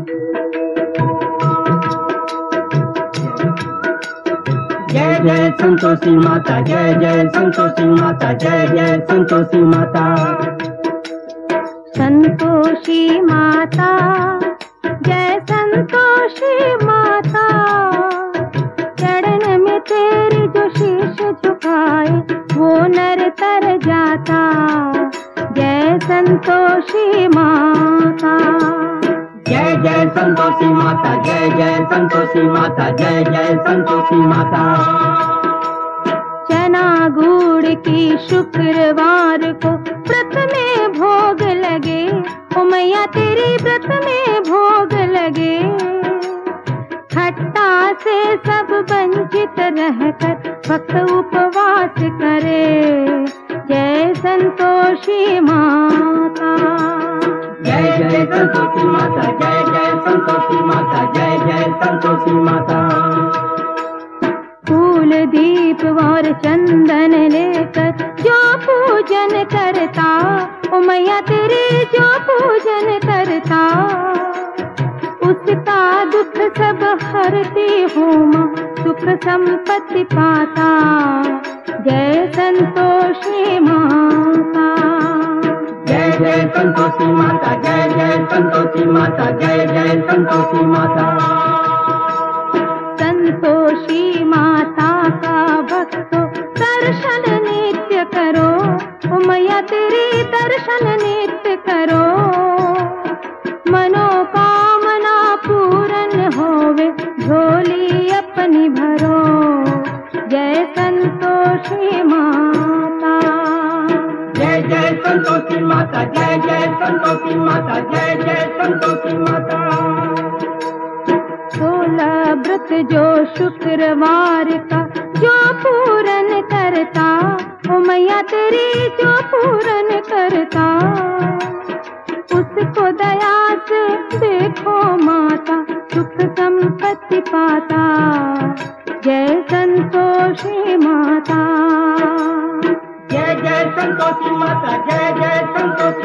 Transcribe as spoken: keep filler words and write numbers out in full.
जय जय संतोषी माता, जय जय संतोषी माता, जय जय संतोषी माता। संतोषी माता, जय संतोषी माता, चरण में तेरे जो शीश झुकाए वो नर तर जाता। जय संतोषी माता, जय जय संतोषी माता, जय जय संतोषी माता, जय जय संतोषी माता। चना गुड़ की शुक्रवार को व्रत में भोग लगे, ओ मैया तेरी व्रत में भोग लगे। खट्टा से सब वंचित रहकर भक्त उपवास करे। जय संतोषी माता, जय जय संतोषी माता, जय जय संतोषी माता, जय जय संतोषी माता। फूल दीप और चंदन लेकर जो पूजन करता, ओ मैया तेरे जो पूजन करता, उसका दुख सब हरती हो माँ, सुख संपत्ति पाता। जय संतोषी माता, जय जय संतोषी माता, जय जय संतोषी माता, जय जय संतोषी माता। संतोषी माता का भक्तों दर्शन नित्य करो, ओ मैया तेरे दर्शन नित्य करो। मनोकामना पूर्ण होवे, झोली अपनी भरो। जय संतोषी माता, जय जय संतोषी माता, जय जय संतोषी माता, जय जय संतोषी माता। सोलह व्रत जो शुक्रवार का जो पूरन करता, ओ मैया तेरी जो पूरन करता, उसको दया से देखो माता, सुख संपत्ति पाता। जय संतोषी माता, जय जय संतोषी माता, जय जय संतोषी